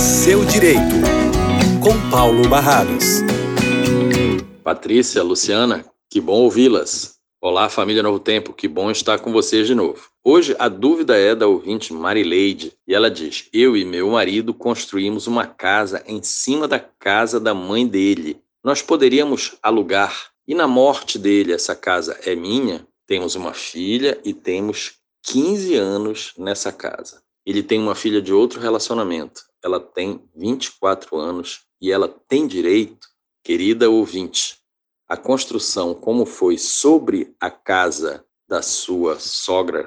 Seu Direito, com Paulo Barradas. Patrícia, Luciana, que bom ouvi-las. Olá, família Novo Tempo, que bom estar com vocês de novo. Hoje a dúvida é da ouvinte Marileide e ela diz: eu e meu marido construímos uma casa em cima da casa da mãe dele. Nós poderíamos alugar e na morte dele essa casa é minha? Temos uma filha e temos 15 anos nessa casa. Ele tem uma filha de outro relacionamento. Ela tem 24 anos e ela tem direito, querida ouvinte, a construção como foi sobre a casa da sua sogra,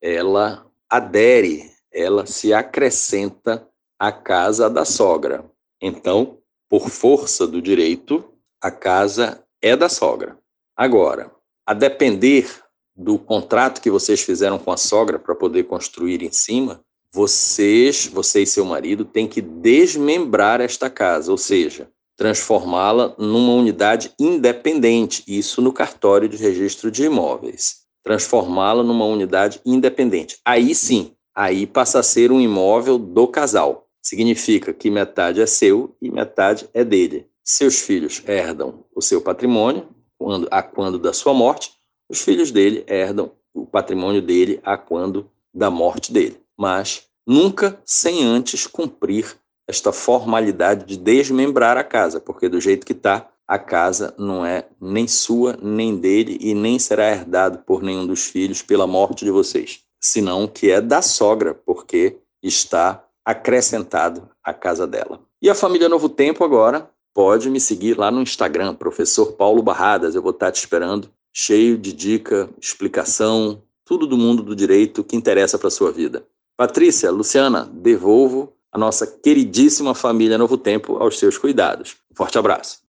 ela adere, ela se acrescenta à casa da sogra. Então, por força do direito, a casa é da sogra. Agora, a depender do contrato que vocês fizeram com a sogra para poder construir em cima, você e seu marido têm que desmembrar esta casa, ou seja, transformá-la numa unidade independente, isso no cartório de registro de imóveis. Transformá-la numa unidade independente. Aí sim, aí passa a ser um imóvel do casal. Significa que metade é seu e metade é dele. Seus filhos herdam o seu patrimônio, quando da sua morte, os filhos dele herdam o patrimônio dele quando da morte dele. Mas nunca sem antes cumprir esta formalidade de desmembrar a casa, porque do jeito que está, a casa não é nem sua, nem dele e nem será herdado por nenhum dos filhos pela morte de vocês, senão que é da sogra, porque está acrescentado à casa dela. E a família Novo Tempo agora pode me seguir lá no Instagram, Professor Paulo Barradas, eu vou estar te esperando, cheio de dica, explicação, tudo do mundo do direito que interessa para a sua vida. Patrícia, Luciana, devolvo a nossa queridíssima família Novo Tempo aos seus cuidados. Um forte abraço.